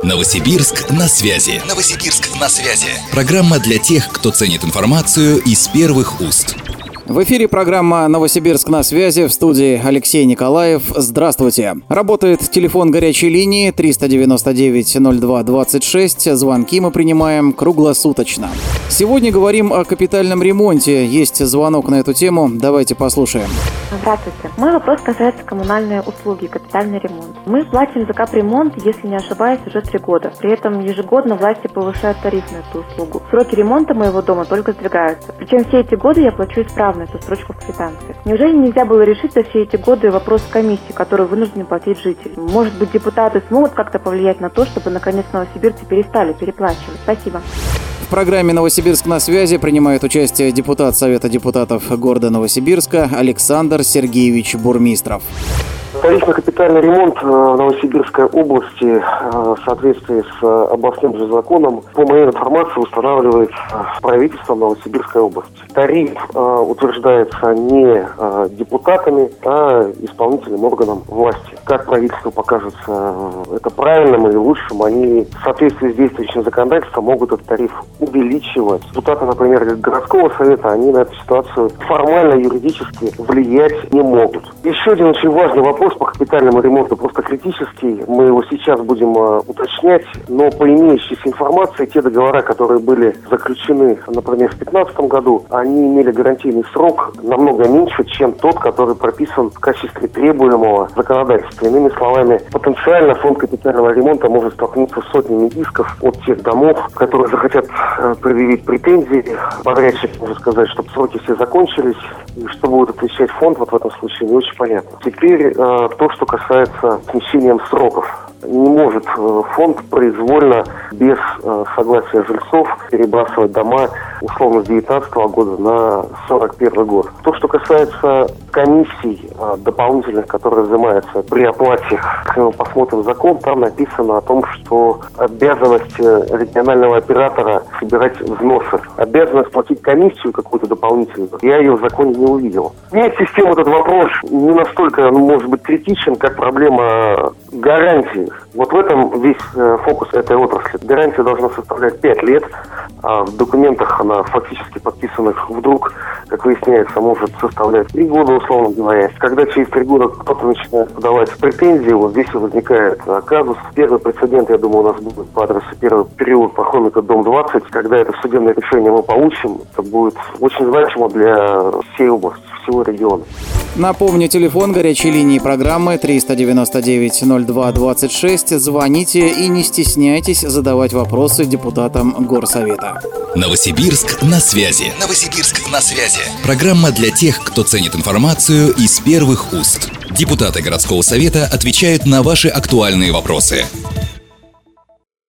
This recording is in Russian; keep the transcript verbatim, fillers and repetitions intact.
Новосибирск на связи. Новосибирск на связи. Программа для тех, кто ценит информацию из первых уст. В эфире программа «Новосибирск на связи», в студии Алексей Николаев. Здравствуйте. Работает телефон горячей линии триста девяносто девять ноль два двадцать шесть. Звонки мы принимаем круглосуточно. Сегодня говорим о капитальном ремонте. Есть звонок на эту тему. Давайте послушаем. Здравствуйте. Мой вопрос касается коммунальной услуги, капитальный ремонт. Мы платим за капремонт, если не ошибаюсь, уже три года. При этом ежегодно власти повышают тариф на эту услугу. Сроки ремонта моего дома только сдвигаются. Причем все эти годы я плачу исправно эту строчку в квитанции. Неужели нельзя было решить за все эти годы вопрос комиссии, которую вынуждены платить жители? Может быть, депутаты смогут как-то повлиять на то, чтобы наконец новосибирцы перестали переплачивать? Спасибо. В программе «Новосибирск на связи» принимает участие депутат Совета депутатов города Новосибирска Александр Сергеевич Бурмистров. Тариф на капитальный ремонт в Новосибирской области в соответствии с областным же законом, по моей информации, устанавливает правительство Новосибирской области. Тариф утверждается не депутатами, а исполнительным органом власти. Как правительству покажется это правильным или лучшим, они в соответствии с действующим законодательством могут этот тариф увеличивать. Депутаты, например, городского совета, они на эту ситуацию формально, юридически влиять не могут. Еще один очень важный вопрос по капитальному ремонту, просто критический. Мы его сейчас будем э, уточнять, но по имеющейся информации, те договора, которые были заключены, например, в две тысячи пятнадцатом году, они имели гарантийный срок намного меньше, чем тот, который прописан в качестве требуемого законодательства. Иными словами, потенциально фонд капитального ремонта может столкнуться с сотнями исков от тех домов, которые захотят э, предъявить претензии. Подрядчик может сказать, чтобы сроки все закончились, и что будет отвечать фонд вот в этом случае, не очень понятно. Теперь э, то, что касается смещения сроков. Не может фонд произвольно, без э, согласия жильцов, перебрасывать дома условно с девятнадцатого года на сорок первый год. То, что касается комиссий э, дополнительных, которые взимаются при оплате, если мы посмотрим закон, там написано о том, что обязанность регионального оператора собирать взносы, обязанность платить комиссию какую-то дополнительную, я ее в законе не увидел. Вместе с тем этот вопрос не настолько, ну, может быть, критичен, как проблема гарантии. Вот в этом весь э, фокус этой отрасли. Гарантия должна составлять пять лет, а в документах она фактически подписанных вдруг, как выясняется, может составлять три года, условно говоря. Когда через три года кто-то начинает подавать претензии, вот здесь и возникает а, казус. Первый прецедент, я думаю, у нас будет по адресу первый период Пархоменко, дом двадцать. Когда это судебное решение мы получим, это будет очень значимо для всей области, всего региона. Напомню, телефон горячей линии программы триста девяносто девять ноль два двадцать шесть. Звоните и не стесняйтесь задавать вопросы депутатам Горсовета. Новосибирск на связи. Новосибирск на связи. Программа для тех, кто ценит информацию из первых уст. Депутаты городского совета отвечают на ваши актуальные вопросы.